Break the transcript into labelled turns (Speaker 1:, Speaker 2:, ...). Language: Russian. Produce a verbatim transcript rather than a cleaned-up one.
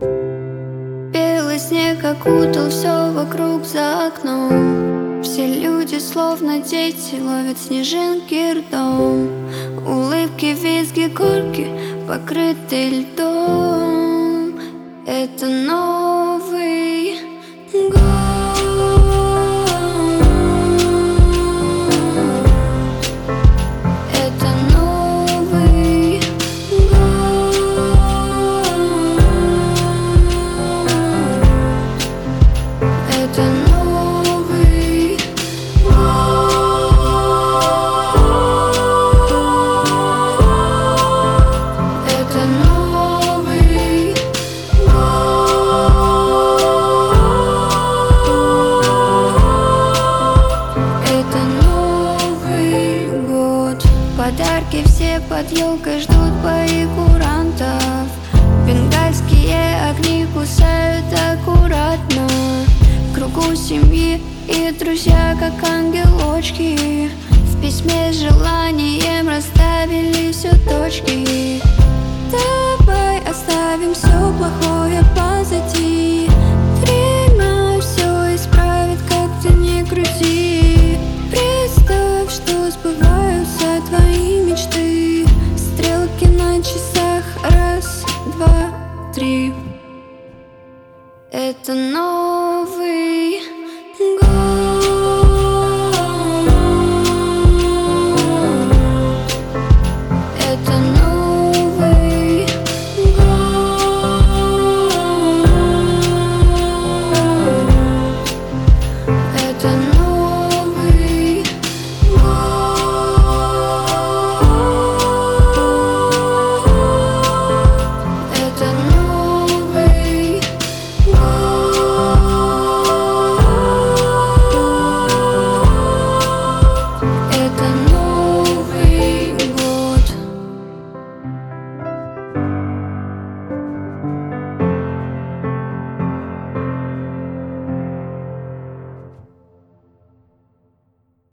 Speaker 1: Белый снег окутал все вокруг за окном. Все люди, словно дети, ловят снежинки ртом. Улыбки, визги, горки, покрыты льдом. Это Новый год. Это Новый год. Это Новый год. Это Новый год. Это Новый год. Подарки все под елкой ждут бои курантов. Бенгальские огни кусают аккуратно. В кругу семьи и друзья, как ангелочки. В письме с желанием расставили все точки. Давай оставим все плохое позади. Время все исправит, как ты ни крути. Представь, что сбываются твои мечты. Стрелки на часах, раз, два, три. Это Новый